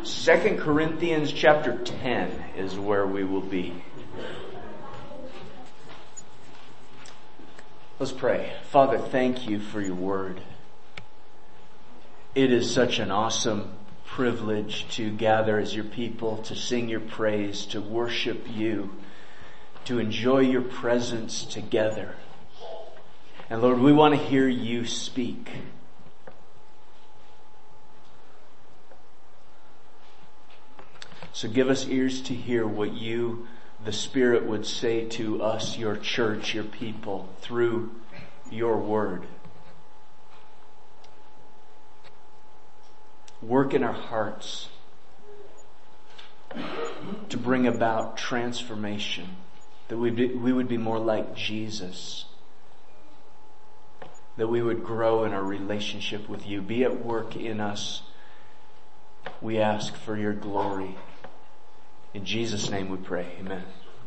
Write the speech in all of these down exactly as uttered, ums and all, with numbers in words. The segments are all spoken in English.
Second Corinthians chapter ten is where we will be. Let's pray. Father, thank you for your word. It is such an awesome privilege to gather as your people, to sing your praise, to worship you, to enjoy your presence together. And Lord, we want to hear you speak. So give us ears to hear what you, the Spirit, would say to us, your church, your people, through your word. Work in our hearts to bring about transformation, that we be, we would be more like Jesus, that we would grow in our relationship with you. Be at work in us, we ask, for your glory. In Jesus' name we pray. Amen.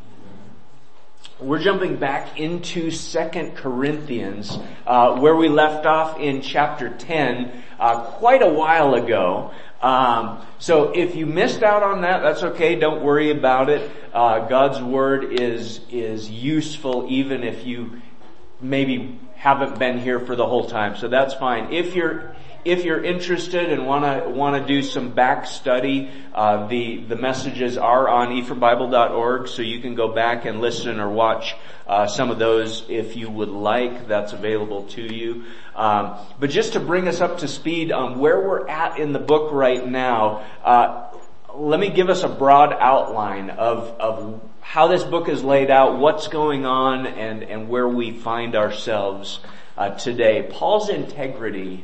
We're jumping back into Second Corinthians, uh, where we left off in chapter ten, uh, quite a while ago. Um, so if you missed out on that, that's okay. Don't worry about it. Uh, God's word is, is useful even if you maybe haven't been here for the whole time. So that's fine. If you're If you're interested and want to want to do some back study, uh, the the messages are on ephraim bible dot org, so you can go back and listen or watch uh, some of those if you would like. That's available to you. Um, but just to bring us up to speed on where we're at in the book right now, uh, let me give us a broad outline of of how this book is laid out, what's going on, and and where we find ourselves uh, today. Paul's integrity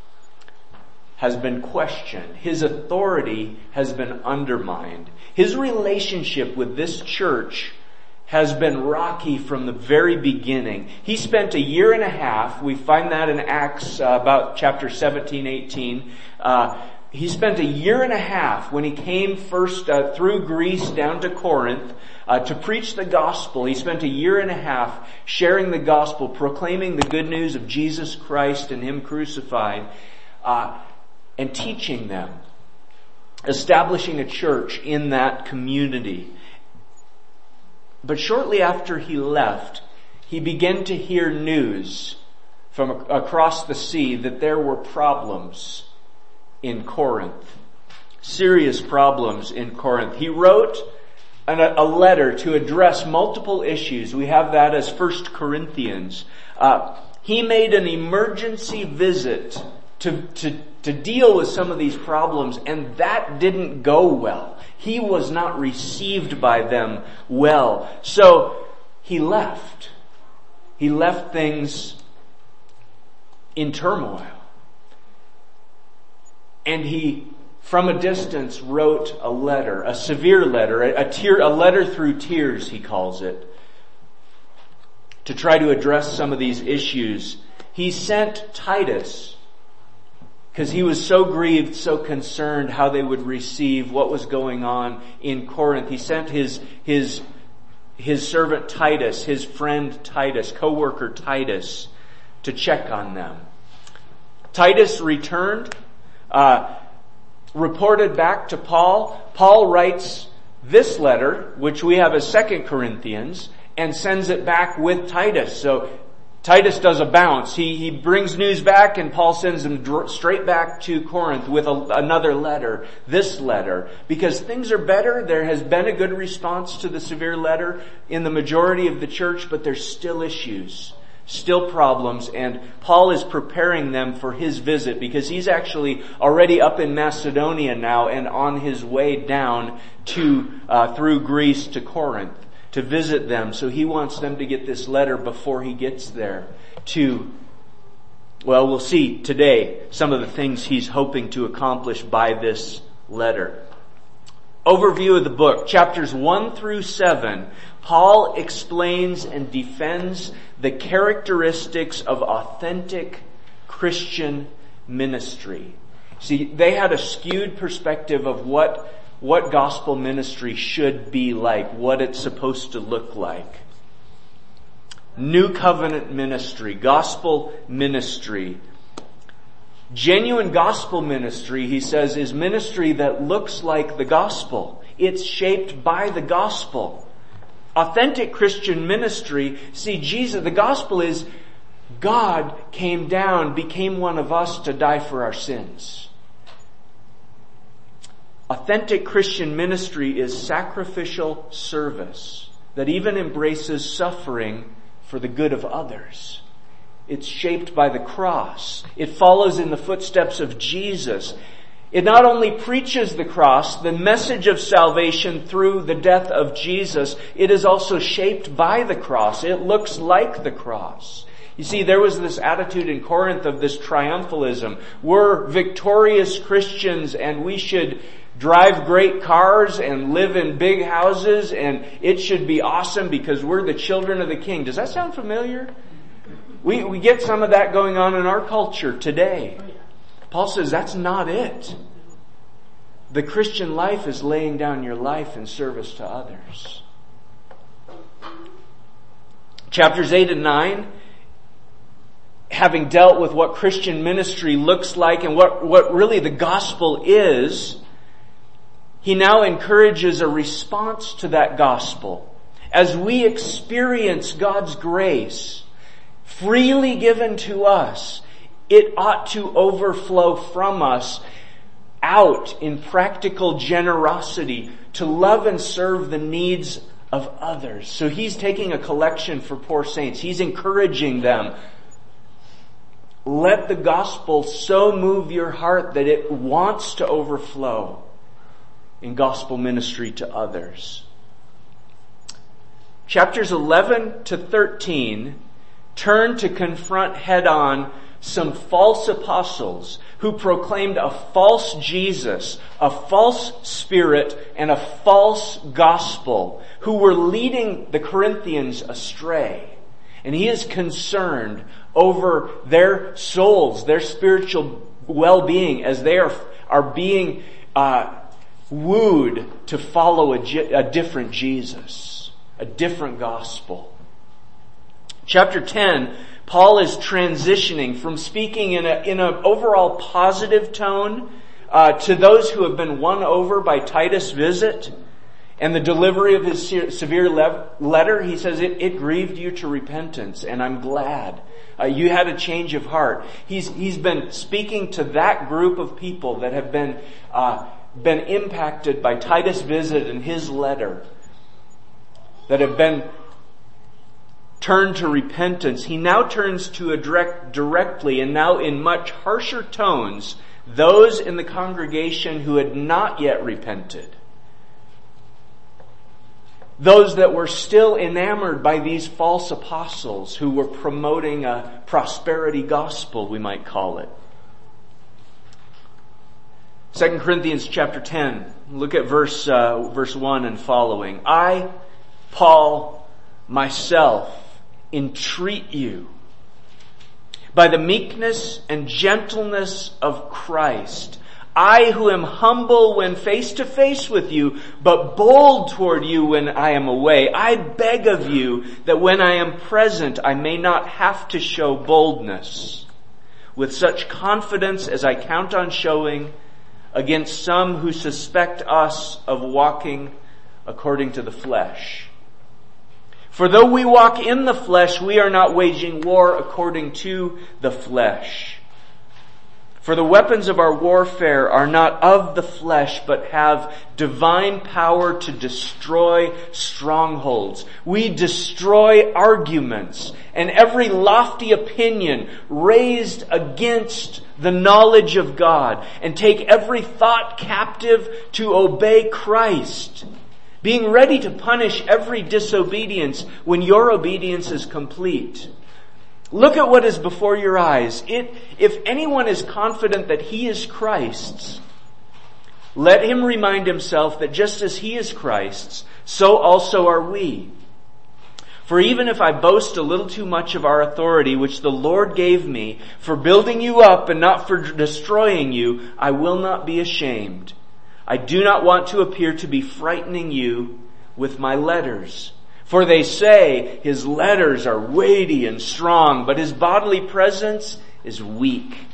has been questioned. His authority has been undermined. His relationship with this church has been rocky from the very beginning. He spent a year and a half, we find that in Acts uh, about chapter seventeen, eighteen. Uh, he spent a year and a half when he came first uh, through Greece down to Corinth uh, to preach the gospel. He spent a year and a half sharing the gospel, proclaiming the good news of Jesus Christ and Him crucified. Uh, And teaching them, establishing a church in that community. But shortly after he left, he began to hear news from across the sea that there were problems in Corinth. Serious problems in Corinth. He wrote a letter to address multiple issues. We have that as First Corinthians. Uh, he made an emergency visit to, to, to deal with some of these problems, and that didn't go well. He was not received by them well. So he left. He left things in turmoil. And he, from a distance, wrote a letter, a severe letter, a, a, tear, a letter through tears, he calls it, to try to address some of these issues. He sent Titus, because he was so grieved, so concerned how they would receive what was going on in Corinth. He sent his, his, his servant Titus, his friend Titus, co-worker Titus, to check on them. Titus returned, uh, reported back to Paul. Paul writes this letter, which we have as Second Corinthians, and sends it back with Titus. So Titus does a bounce. He, he brings news back, and Paul sends him dr- straight back to Corinth with a, another letter, this letter. Because things are better. There has been a good response to the severe letter in the majority of the church, but there's still issues, still problems, and Paul is preparing them for his visit because he's actually already up in Macedonia now and on his way down to, uh, through Greece to Corinth to visit them. So he wants them to get this letter before he gets there to, well, we'll see today some of the things he's hoping to accomplish by this letter. Overview of the book, chapters one through seven, Paul explains and defends the characteristics of authentic Christian ministry. See, they had a skewed perspective of what what gospel ministry should be like, what it's supposed to look like. New covenant ministry, gospel ministry. Genuine gospel ministry, he says, is ministry that looks like the gospel. It's shaped by the gospel. Authentic Christian ministry, see, Jesus, the gospel is God came down, became one of us to die for our sins. Authentic Christian ministry is sacrificial service that even embraces suffering for the good of others. It's shaped by the cross. It follows in the footsteps of Jesus. It not only preaches the cross, the message of salvation through the death of Jesus, it is also shaped by the cross. It looks like the cross. You see, there was this attitude in Corinth of this triumphalism. We're victorious Christians and we should drive great cars and live in big houses and it should be awesome because we're the children of the King. Does that sound familiar? We, we get some of that going on in our culture today. Paul says that's not it. The Christian life is laying down your life in service to others. Chapters eight and nine, having dealt with what Christian ministry looks like and what, what really the gospel is, he now encourages a response to that gospel. As we experience God's grace freely given to us, it ought to overflow from us out in practical generosity to love and serve the needs of others. So he's taking a collection for poor saints. He's encouraging them. Let the gospel so move your heart that it wants to overflow in gospel ministry to others. Chapters eleven to thirteen turn to confront head-on some false apostles who proclaimed a false Jesus, a false spirit, and a false gospel, who were leading the Corinthians astray. And he is concerned over their souls, their spiritual well-being, as they are, are being uh, wooed to follow a, a different Jesus, a different gospel. Chapter ten, Paul is transitioning from speaking in a in an overall positive tone uh, to those who have been won over by Titus' visit and the delivery of his severe le- letter. He says, it, it grieved you to repentance, and I'm glad. Uh, you had a change of heart. He's he's been speaking to that group of people that have been uh, been impacted by Titus' visit and his letter, that have been turned to repentance. He now turns to address directly and now in much harsher tones those in the congregation who had not yet repented. Those that were still enamored by these false apostles who were promoting a prosperity gospel, we might call it. Second Corinthians chapter ten. Look at verse uh, verse one and following. I, Paul, myself, entreat you by the meekness and gentleness of Christ. I who am humble when face to face with you, but bold toward you when I am away. I beg of you that when I am present, I may not have to show boldness with such confidence as I count on showing against some who suspect us of walking according to the flesh. For though we walk in the flesh, we are not waging war according to the flesh. For the weapons of our warfare are not of the flesh, but have divine power to destroy strongholds. We destroy arguments and every lofty opinion raised against the knowledge of God, and take every thought captive to obey Christ, being ready to punish every disobedience when your obedience is complete. Look at what is before your eyes. It, if anyone is confident that he is Christ's, let him remind himself that just as he is Christ's, so also are we. For even if I boast a little too much of our authority, which the Lord gave me, for building you up and not for destroying you, I will not be ashamed. I do not want to appear to be frightening you with my letters. For they say his letters are weighty and strong, but his bodily presence is weak.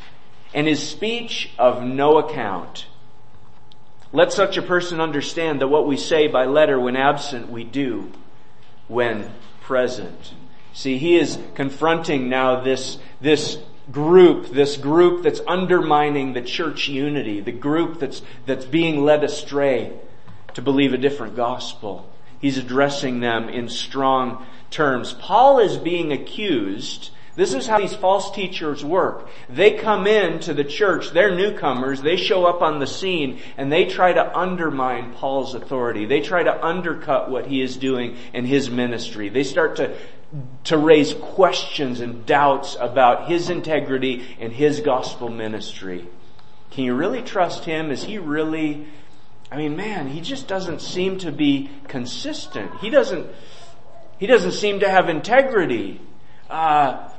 and his speech of no account. Let such a person understand that what we say by letter when absent, we do when present. See, he is confronting now this, this group, this group that's undermining the church unity, the group that's, that's being led astray to believe a different gospel. He's addressing them in strong terms. Paul is being accused. This is how these false teachers work. They come into the church, they're newcomers, they show up on the scene, and they try to undermine Paul's authority. They try to undercut what he is doing in his ministry. They start to, to raise questions and doubts about his integrity and his gospel ministry. Can you really trust him? Is he really, I mean, man, he just doesn't seem to be consistent. He doesn't, he doesn't seem to have integrity. Uh,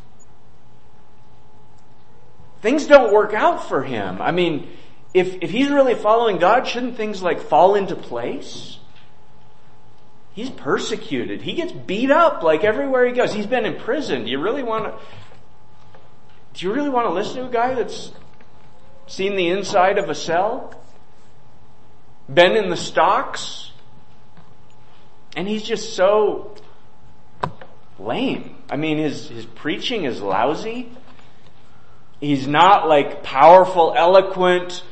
Things don't work out for him. I mean, if, if he's really following God, shouldn't things like fall into place? He's persecuted. He gets beat up like everywhere he goes. He's been imprisoned. Do you really want to, do you really want to listen to a guy that's seen the inside of a cell? Been in the stocks? And he's just so lame. I mean, his, his preaching is lousy. He's not like powerful, eloquent.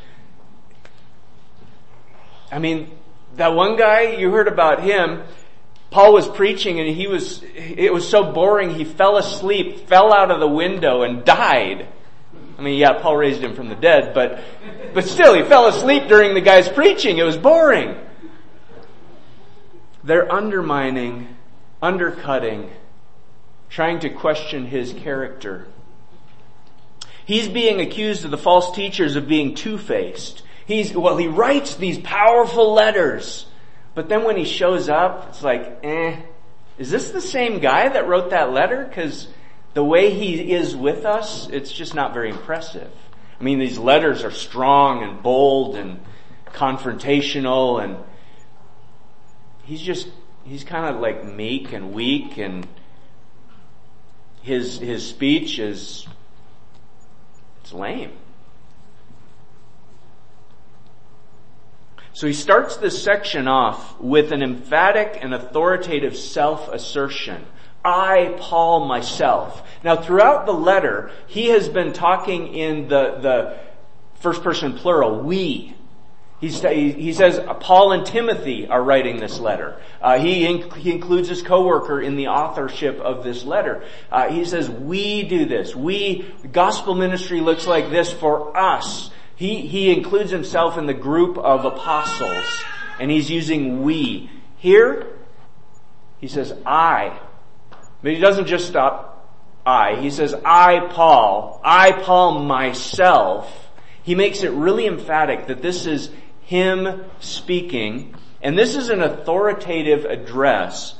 I mean, that one guy, you heard about him, Paul was preaching and he was, it was so boring, he fell asleep, fell out of the window and died. I mean, yeah, Paul raised him from the dead, but, but still, he fell asleep during the guy's preaching. It was boring. They're undermining, undercutting, trying to question his character. He's being accused of the false teachers of being two-faced. He's, well, he writes these powerful letters, but then when he shows up, it's like, eh, is this the same guy that wrote that letter? Because the way he is with us, it's just not very impressive. I mean, these letters are strong and bold and confrontational, and he's just, he's kind of like meek and weak, and his, his speech is, it's lame. So he starts this section off with an emphatic and authoritative self-assertion. I, Paul, myself. Now throughout the letter, he has been talking in the, the first person plural, we. He's, he says Paul and Timothy are writing this letter. Uh, he, inc- he includes his coworker in the authorship of this letter. Uh, he says we do this. We, gospel ministry looks like this for us. He, he includes himself in the group of apostles, and he's using we. Here, he says I. But he doesn't just stop I. He says I, Paul. I, Paul, myself. He makes it really emphatic that this is him speaking, and this is an authoritative address.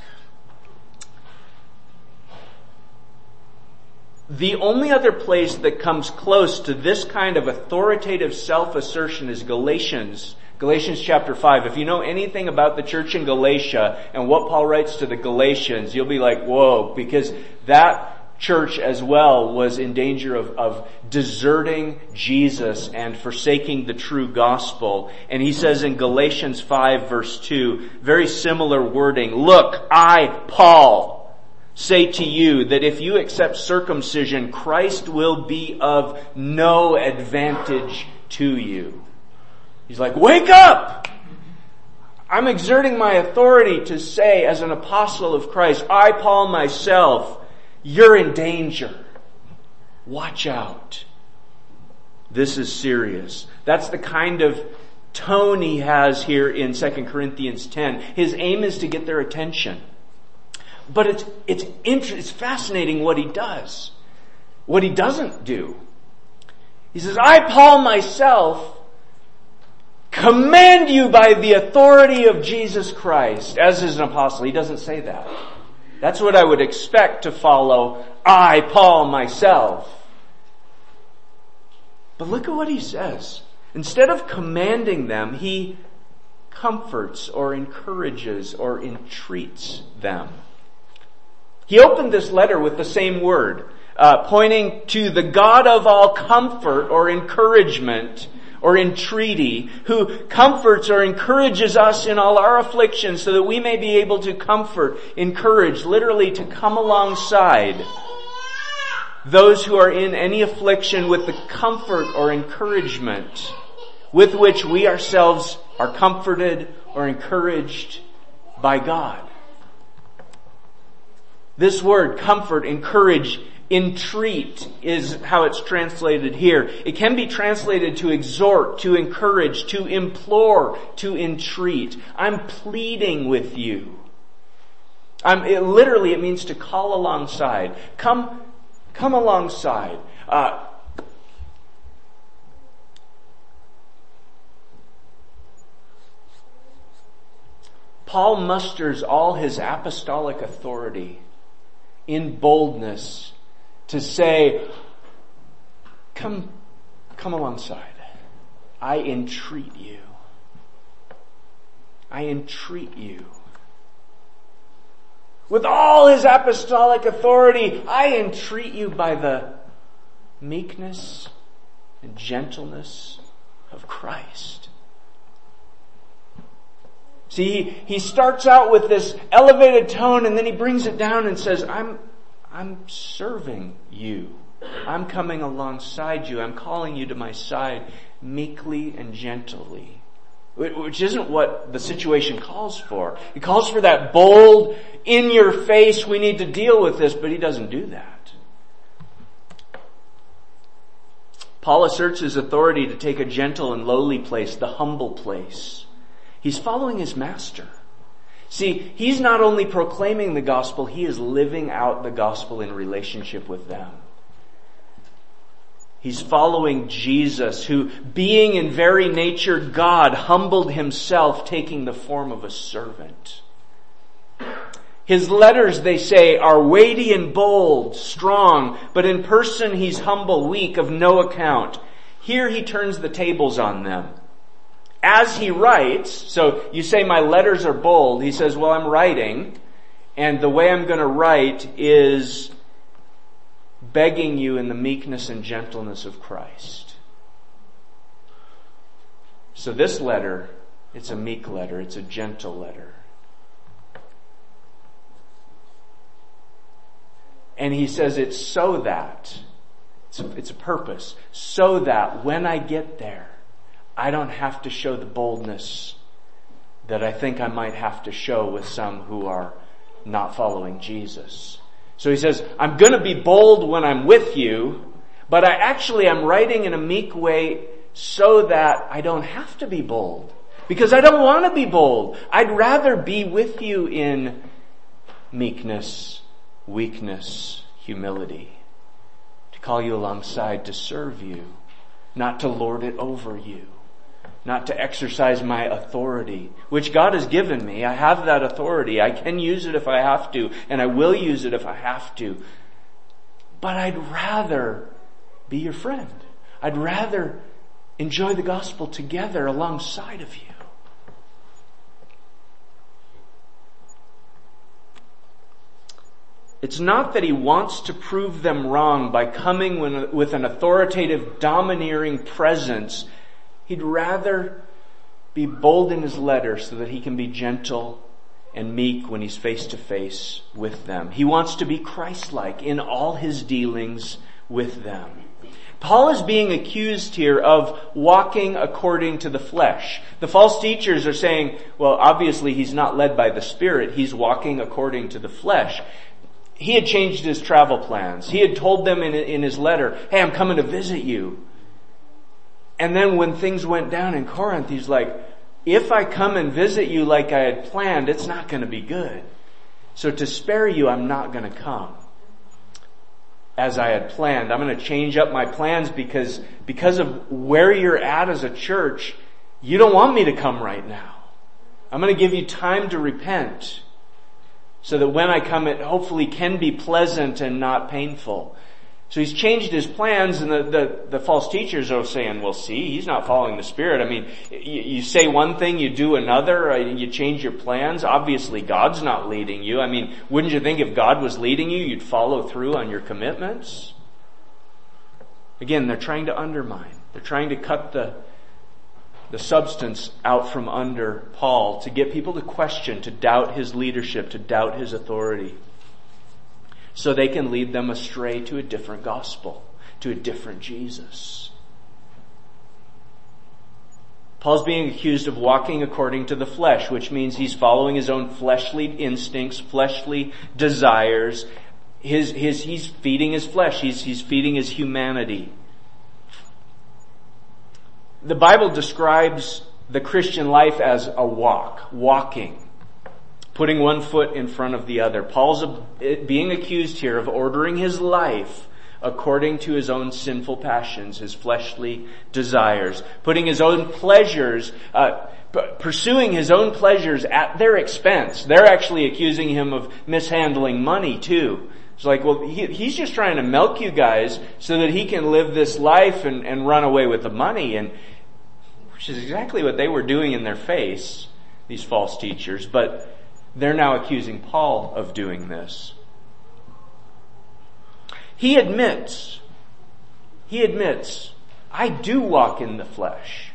The only other place that comes close to this kind of authoritative self-assertion is Galatians. Galatians chapter five. If you know anything about the church in Galatia and what Paul writes to the Galatians, you'll be like, whoa, because that church as well was in danger of, of deserting Jesus and forsaking the true gospel. And he says in Galatians five verse two, very similar wording, look, I, Paul, say to you that if you accept circumcision, Christ will be of no advantage to you. He's like, wake up! I'm exerting my authority to say as an apostle of Christ, I, Paul, myself, you're in danger. Watch out. This is serious. That's the kind of tone he has here in Second Corinthians ten. His aim is to get their attention. But it's, it's, inter- it's fascinating what he does. What he doesn't do. He says, I, Paul, myself, command you by the authority of Jesus Christ. As is an apostle, he doesn't say that. That's what I would expect to follow, I, Paul, myself. But look at what he says. Instead of commanding them, he comforts or encourages or entreats them. He opened this letter with the same word. uh, pointing to the God of all comfort or encouragement or entreaty, who comforts or encourages us in all our afflictions so that we may be able to comfort, encourage, literally to come alongside those who are in any affliction with the comfort or encouragement with which we ourselves are comforted or encouraged by God. This word, comfort, encourage, entreat, is how it's translated here. It can be translated to exhort, to encourage, to implore, to entreat. I'm pleading with you. I'm, it, literally, it means to call alongside. Come, come alongside. Uh, Paul musters all his apostolic authority in boldness to say, come, come alongside. I entreat you. I entreat you. With all his apostolic authority, I entreat you by the meekness and gentleness of Christ. See, he, he starts out with this elevated tone and then he brings it down and says, I'm, I'm serving you. I'm coming alongside you. I'm calling you to my side meekly and gently. Which isn't what the situation calls for. It calls for that bold, in your face, we need to deal with this, but he doesn't do that. Paul asserts his authority to take a gentle and lowly place, the humble place. He's following his master. See, he's not only proclaiming the gospel, he is living out the gospel in relationship with them. He's following Jesus, who, being in very nature God, humbled himself, taking the form of a servant. His letters, they say, are weighty and bold, strong, but in person he's humble, weak, of no account. Here he turns the tables on them. As he writes, so you say my letters are bold, he says, well, I'm writing, and the way I'm going to write is begging you in the meekness and gentleness of Christ. So this letter, it's a meek letter, it's a gentle letter. And he says it's so that, it's a, it's a purpose, so that when I get there, I don't have to show the boldness that I think I might have to show with some who are not following Jesus. So he says, I'm going to be bold when I'm with you, but I actually am writing in a meek way so that I don't have to be bold. Because I don't want to be bold. I'd rather be with you in meekness, weakness, humility. To call you alongside, to serve you, not to lord it over you. Not to exercise my authority, which God has given me. I have that authority. I can use it if I have to, and I will use it if I have to. But I'd rather be your friend. I'd rather enjoy the gospel together alongside of you. It's not that he wants to prove them wrong by coming with an authoritative, domineering presence. He'd rather be bold in his letter so that he can be gentle and meek when he's face to face with them. He wants to be Christ-like in all his dealings with them. Paul is being accused here of walking according to the flesh. The false teachers are saying, well, obviously he's not led by the Spirit. He's walking according to the flesh. He had changed his travel plans. He had told them in, in his letter, hey, I'm coming to visit you. And then when things went down in Corinth, he's like, if I come and visit you like I had planned, it's not going to be good. So to spare you, I'm not going to come as I had planned. I'm going to change up my plans because, because of where you're at as a church, you don't want me to come right now. I'm going to give you time to repent so that when I come, it hopefully can be pleasant and not painful. So he's changed his plans, and the, the, the false teachers are saying, well, see, he's not following the Spirit. I mean, you, you say one thing, you do another, you change your plans. Obviously, God's not leading you. I mean, wouldn't you think if God was leading you, you'd follow through on your commitments? Again, they're trying to undermine. They're trying to cut the, the substance out from under Paul to get people to question, to doubt his leadership, to doubt his authority, so they can lead them astray to a different gospel, to a different Jesus. Paul's being accused of walking according to the flesh, which means he's following his own fleshly instincts, fleshly desires. His, his, he's feeding his flesh. He's, he's feeding his humanity. The Bible describes the Christian life as a walk, walking. Putting one foot in front of the other. Paul's being accused here of ordering his life according to his own sinful passions, his fleshly desires. Putting his own pleasures, uh, pursuing his own pleasures at their expense. They're actually accusing him of mishandling money too. It's like, well, he, he's just trying to milk you guys so that he can live this life and, and run away with the money. And which is exactly what they were doing in their face, these false teachers. But they're now accusing Paul of doing this. He admits, he admits, I do walk in the flesh.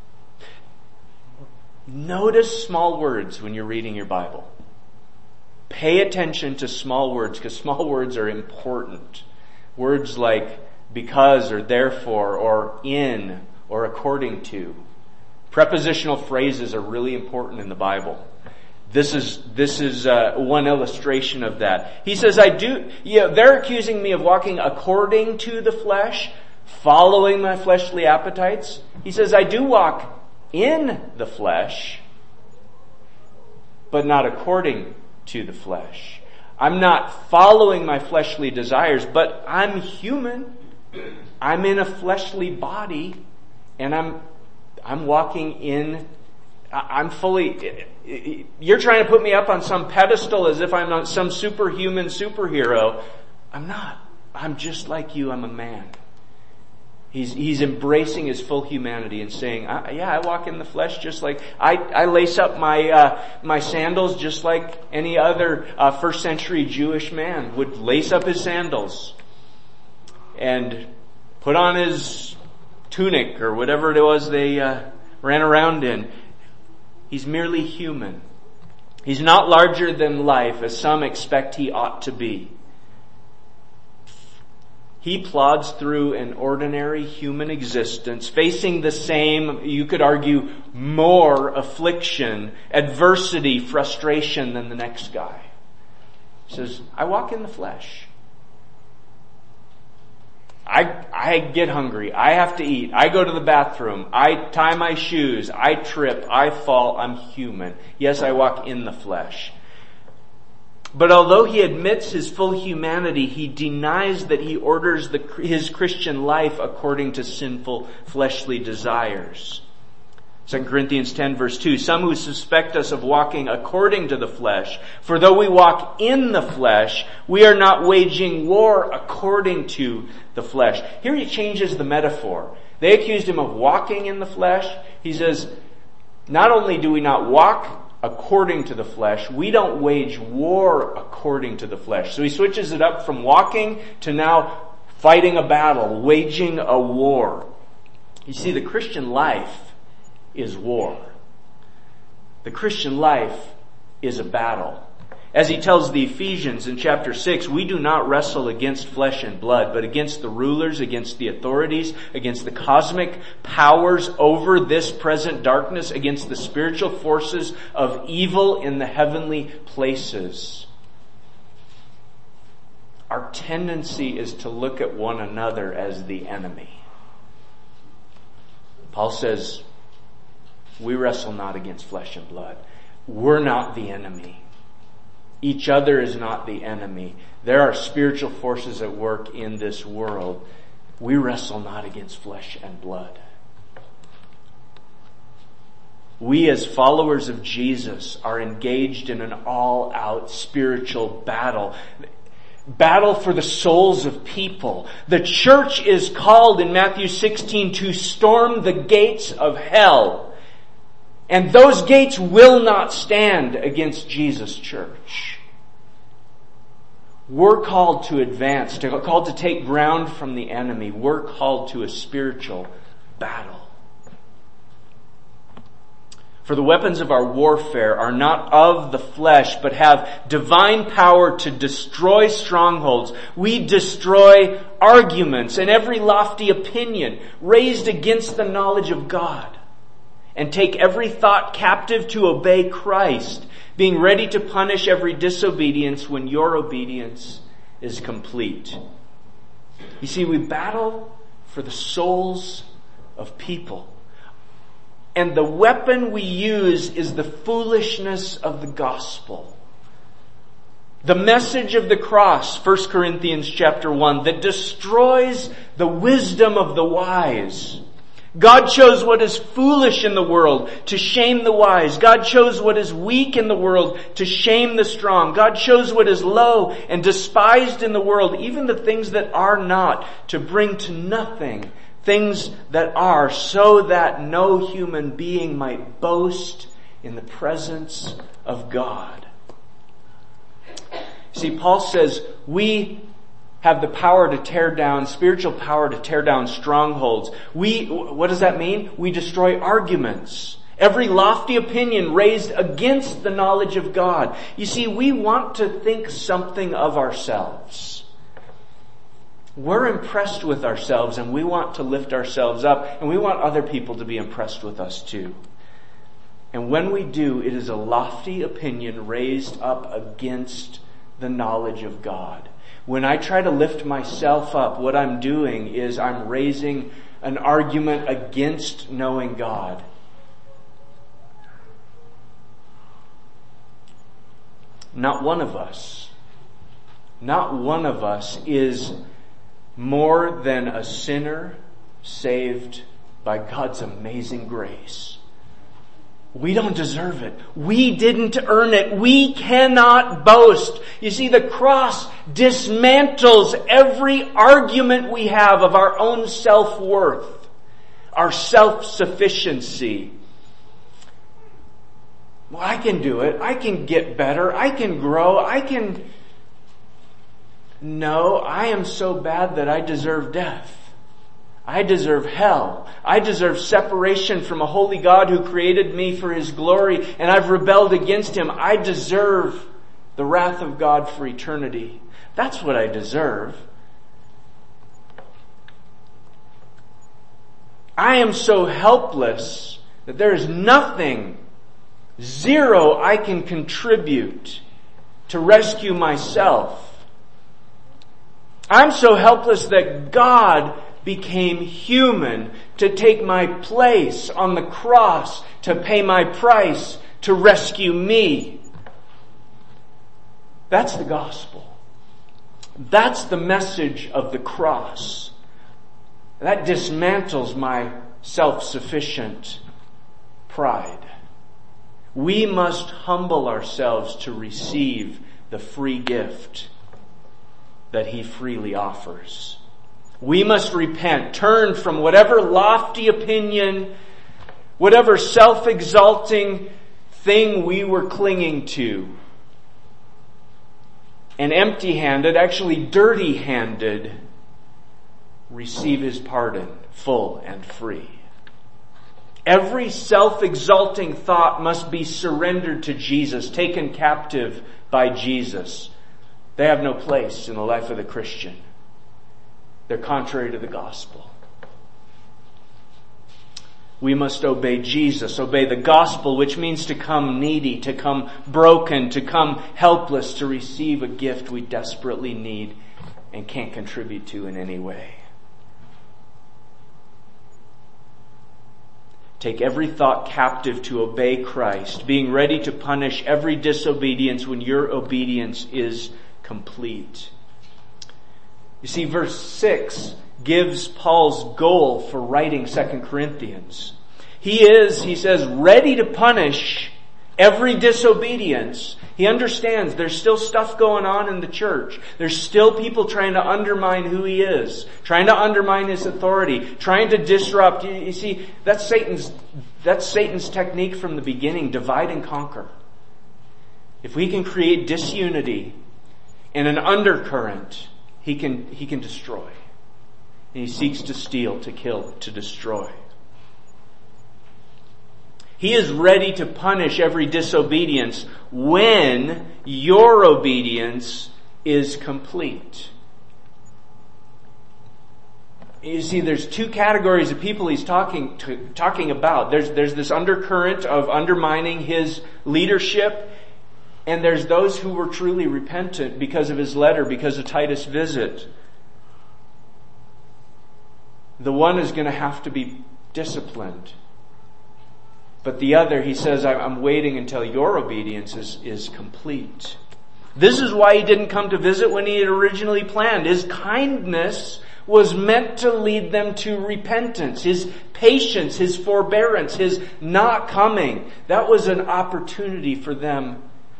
Notice small words when you're reading your Bible. Pay attention to small words, because small words are important. Words like because or therefore or in or according to. Prepositional phrases are really important in the Bible. This is, this is, uh, one illustration of that. He says, I do, you know, they're accusing me of walking according to the flesh, following my fleshly appetites. He says, I do walk in the flesh, but not according to the flesh. I'm not following my fleshly desires, but I'm human. I'm in a fleshly body, and I'm, I'm walking in I'm fully, you're trying to put me up on some pedestal as if I'm not some superhuman superhero. I'm not. I'm just like you. I'm a man. He's, he's embracing his full humanity and saying, I, yeah, I walk in the flesh just like, I, I lace up my, uh, my sandals just like any other, uh, first century Jewish man would lace up his sandals and put on his tunic or whatever it was they, uh, ran around in. He's merely human. He's not larger than life, as some expect he ought to be. He plods through an ordinary human existence, facing the same, you could argue, more affliction, adversity, frustration than the next guy. He says, I walk in the flesh. I, I get hungry. I have to eat. I go to the bathroom. I tie my shoes. I trip. I fall. I'm human. Yes, I walk in the flesh. But although he admits his full humanity, he denies that he orders the, his Christian life according to sinful fleshly desires. Second Corinthians ten verse two, some who suspect us of walking according to the flesh, for though we walk in the flesh, we are not waging war according to the flesh. Here he changes the metaphor. They accused him of walking in the flesh. He says, not only do we not walk according to the flesh, we don't wage war according to the flesh. So he switches it up from walking to now fighting a battle, waging a war. You see, the Christian life is war. The Christian life is a battle. As he tells the Ephesians in chapter six, we do not wrestle against flesh and blood, but against the rulers, against the authorities, against the cosmic powers over this present darkness, against the spiritual forces of evil in the heavenly places. Our tendency is to look at one another as the enemy. Paul says, we wrestle not against flesh and blood. We're not the enemy. Each other is not the enemy. There are spiritual forces at work in this world. We wrestle not against flesh and blood. We as followers of Jesus are engaged in an all-out spiritual battle. battle for the souls of people. The church is called in Matthew sixteen to storm the gates of hell. And those gates will not stand against Jesus' church. We're called to advance, to, called to take ground from the enemy. We're called to a spiritual battle. For the weapons of our warfare are not of the flesh, but have divine power to destroy strongholds. We destroy arguments and every lofty opinion raised against the knowledge of God, and take every thought captive to obey Christ, being ready to punish every disobedience when your obedience is complete. You see, we battle for the souls of people. And the weapon we use is the foolishness of the gospel. The message of the cross, First Corinthians chapter one, that destroys the wisdom of the wise. God chose what is foolish in the world to shame the wise. God chose what is weak in the world to shame the strong. God chose what is low and despised in the world, even the things that are not, to bring to nothing things that are, so that no human being might boast in the presence of God. See, Paul says we have the power to tear down, spiritual power to tear down strongholds. We, what does that mean? We destroy arguments. Every lofty opinion raised against the knowledge of God. You see, we want to think something of ourselves. We're impressed with ourselves, and we want to lift ourselves up, and we want other people to be impressed with us too. And when we do, it is a lofty opinion raised up against the knowledge of God. When I try to lift myself up, what I'm doing is I'm raising an argument against knowing God. Not one of us, not one of us is more than a sinner saved by God's amazing grace. We don't deserve it. We didn't earn it. We cannot boast. You see, the cross dismantles every argument we have of our own self-worth, our self-sufficiency. Well, I can do it. I can get better. I can grow. I can... No, I am so bad that I deserve death. I deserve hell. I deserve separation from a holy God who created me for His glory, and I've rebelled against Him. I deserve the wrath of God for eternity. That's what I deserve. I am so helpless that there is nothing, zero I can contribute to rescue myself. I'm so helpless that God became human to take my place on the cross, to pay my price, to rescue me. That's the gospel. That's the message of the cross. That dismantles my self-sufficient pride. We must humble ourselves to receive the free gift that He freely offers. We must repent, turn from whatever lofty opinion, whatever self-exalting thing we were clinging to, and empty-handed, actually dirty-handed, receive His pardon, full and free. Every self-exalting thought must be surrendered to Jesus, taken captive by Jesus. They have no place in the life of the Christian. They're contrary to the gospel. We must obey Jesus, obey the gospel, which means to come needy, to come broken, to come helpless, to receive a gift we desperately need and can't contribute to in any way. Take every thought captive to obey Christ, being ready to punish every disobedience when your obedience is complete. You see, verse six gives Paul's goal for writing Second Corinthians. He is, he says, ready to punish Every disobedience, he understands there's still stuff going on in the church. There's still people trying to undermine who he is, trying to undermine his authority, trying to disrupt. You, you see, that's Satan's, that's Satan's technique from the beginning, divide and conquer. If we can create disunity and an undercurrent, he can, he can destroy. And he seeks to steal, to kill, to destroy. He is ready to punish every disobedience when your obedience is complete. You see, there's two categories of people he's talking to, talking about. There's, there's this undercurrent of undermining his leadership, and there's those who were truly repentant because of his letter, because of Titus' visit. The one is going to have to be disciplined. But the other, he says, I'm waiting until your obedience is, is complete. This is why he didn't come to visit when he had originally planned. His kindness was meant to lead them to repentance. His patience, his forbearance, his not coming, that was an opportunity for them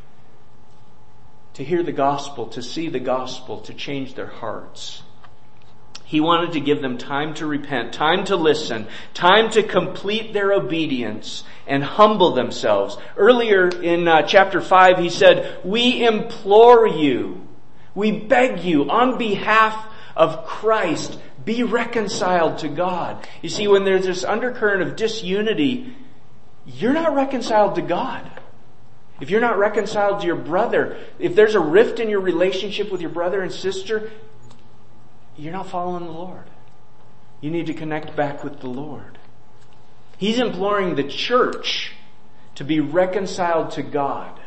to hear the gospel, to see the gospel, to change their hearts. He wanted to give them time to repent, time to listen, time to complete their obedience and humble themselves. Earlier in uh, chapter five, he said, we implore you, we beg you on behalf of Christ, be reconciled to God. You see, when there's this undercurrent of disunity, you're not reconciled to God. If you're not reconciled to your brother, if there's a rift in your relationship with your brother and sister, you're not following the Lord. You need to connect back with the Lord. He's imploring the church to be reconciled to God.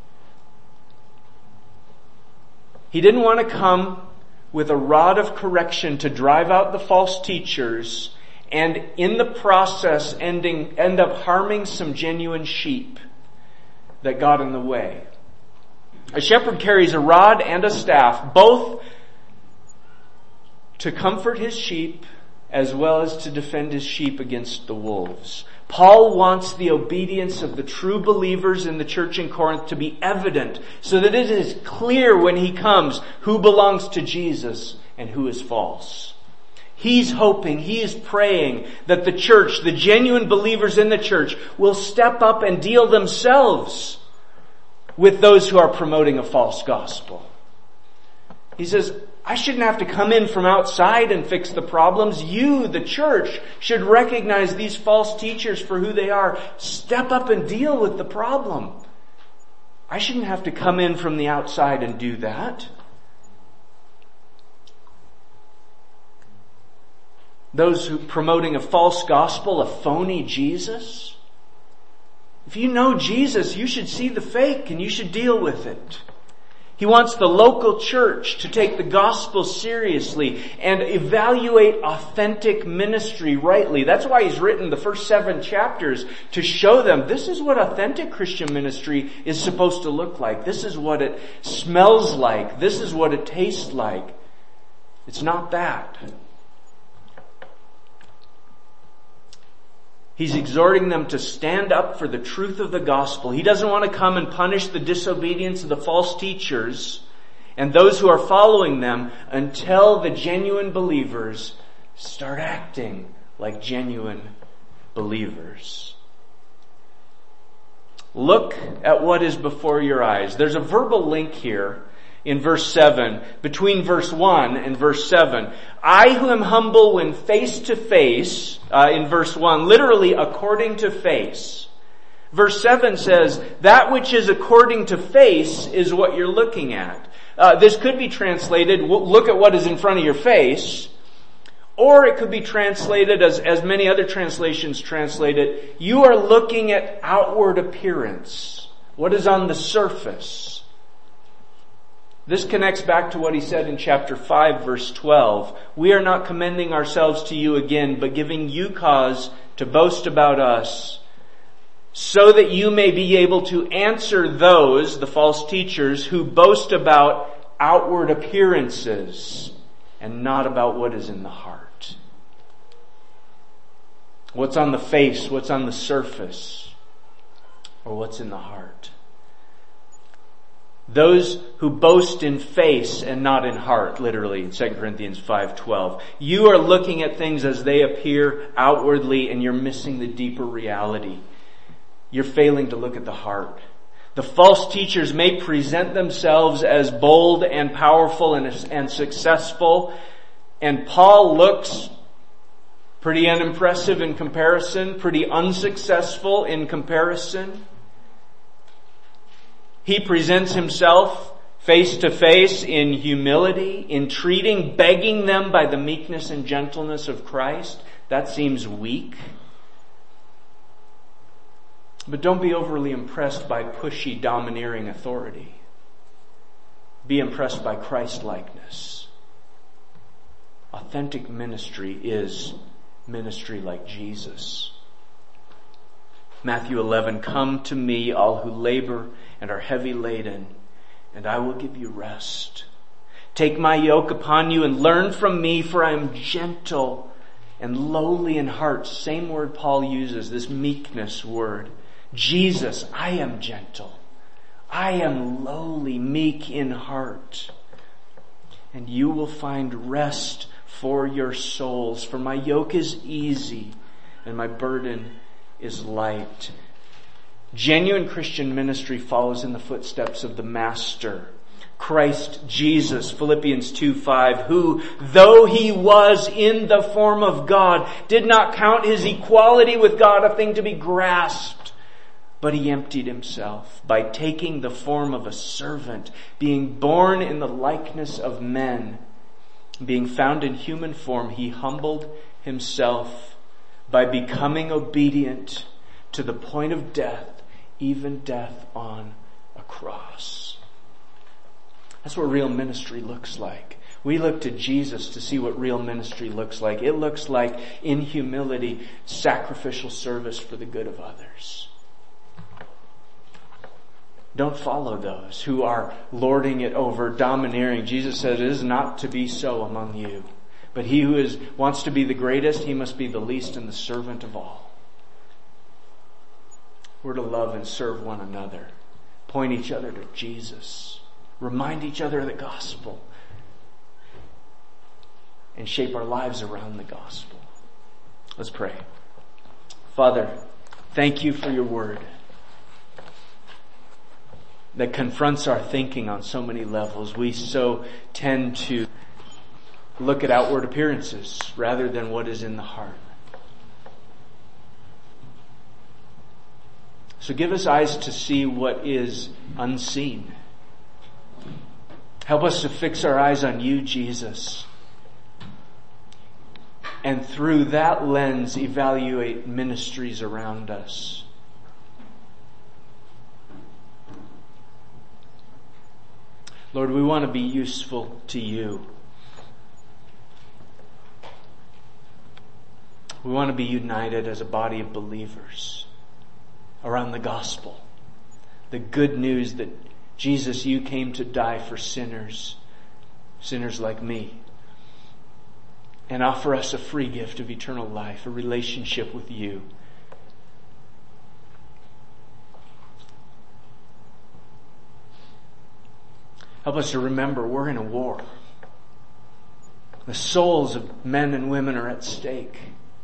He didn't want to come with a rod of correction to drive out the false teachers and in the process ending, end up harming some genuine sheep that got in the way. A shepherd carries a rod and a staff, both to comfort his sheep as well as to defend his sheep against the wolves. Paul wants the obedience of the true believers in the church in Corinth to be evident so that it is clear when he comes who belongs to Jesus and who is false. He's hoping, he is praying that the church, the genuine believers in the church, will step up and deal themselves with those who are promoting a false gospel. He says, I shouldn't have to come in from outside and fix the problems. You, the church, should recognize these false teachers for who they are. Step up and deal with the problem. I shouldn't have to come in from the outside and do that. Those who promoting a false gospel, a phony Jesus. If you know Jesus, you should see the fake and you should deal with it. He wants the local church to take the gospel seriously and evaluate authentic ministry rightly. That's why he's written the first seven chapters, to show them this is what authentic Christian ministry is supposed to look like. This is what it smells like. This is what it tastes like. It's not that. He's exhorting them to stand up for the truth of the gospel. He doesn't want to come and punish the disobedience of the false teachers and those who are following them until the genuine believers start acting like genuine believers. Look at what is before your eyes. There's a verbal link here in verse seven, between verse one and verse seven. I who am humble when face to face, uh, in verse one, literally according to face. Verse seven says, that which is according to face is what you're looking at. Uh, this could be translated, look at what is in front of your face. Or it could be translated, as, as many other translations translate it, you are looking at outward appearance. What is on the surface. This connects back to what he said in chapter five, verse twelve. We are not commending ourselves to you again, but giving you cause to boast about us, so that you may be able to answer those, the false teachers, who boast about outward appearances and not about what is in the heart. What's on the face, what's on the surface. or what's in the heart? Those who boast in face and not in heart, literally in Second Corinthians five twelve. You are looking at things as they appear outwardly and you're missing the deeper reality. You're failing to look at the heart. The false teachers may present themselves as bold and powerful and, and successful, and Paul looks pretty unimpressive in comparison, pretty unsuccessful in comparison. He presents himself face to face in humility, entreating, begging them by the meekness and gentleness of Christ. That seems weak. But don't be overly impressed by pushy, domineering authority. Be impressed by Christ-likeness. Authentic ministry is ministry like Jesus. Matthew eleven, come to me, all who labor and are heavy laden, and I will give you rest. Take my yoke upon you and learn from me, for I am gentle and lowly in heart. Same word Paul uses, this meekness word. Jesus, I am gentle. I am lowly, meek in heart. And you will find rest for your souls. For my yoke is easy and my burden is light. Genuine Christian ministry follows in the footsteps of the Master, Christ Jesus. Philippians two five, who, though he was in the form of God, did not count his equality with God a thing to be grasped, but he emptied himself by taking the form of a servant, being born in the likeness of men. Being found in human form, he humbled himself by becoming obedient to the point of death, even death on a cross. That's what real ministry looks like. We look to Jesus to see what real ministry looks like. It looks like, in humility, sacrificial service for the good of others. Don't follow those who are lording it over, domineering. Jesus said it is not to be so among you. But he who is wants to be the greatest, he must be the least and the servant of all. We're to love and serve one another. Point each other to Jesus. Remind each other of the gospel. And shape our lives around the gospel. Let's pray. Father, thank you for your word that confronts our thinking on so many levels. We so tend to look at outward appearances rather than what is in the heart. So give us eyes to see what is unseen. Help us to fix our eyes on you, Jesus. And through that lens, evaluate ministries around us. Lord, we want to be useful to you. We want to be united as a body of believers around the gospel. The good news that Jesus, you came to die for sinners, sinners like me, and offer us a free gift of eternal life, a relationship with you. Help us to remember we're in a war. The souls of men and women are at stake.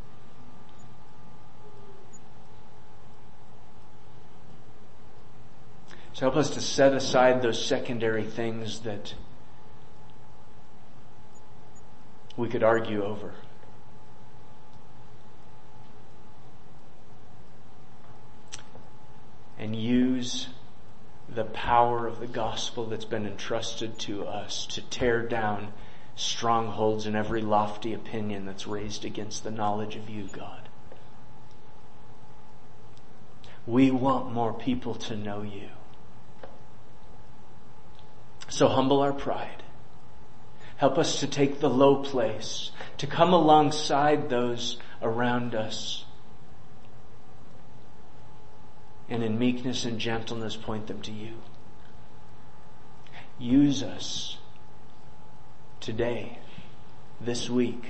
So help us to set aside those secondary things that we could argue over. And use the power of the gospel that's been entrusted to us to tear down strongholds and every lofty opinion that's raised against the knowledge of you, God. We want more people to know you. So humble our pride. Help us to take the low place, to come alongside those around us, and in meekness and gentleness point them to you. Use us today, this week,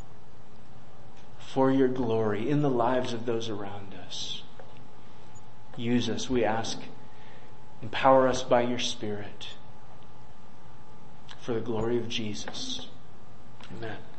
for your glory in the lives of those around us. Use us, we ask. Empower us by your Spirit for the glory of Jesus. Amen.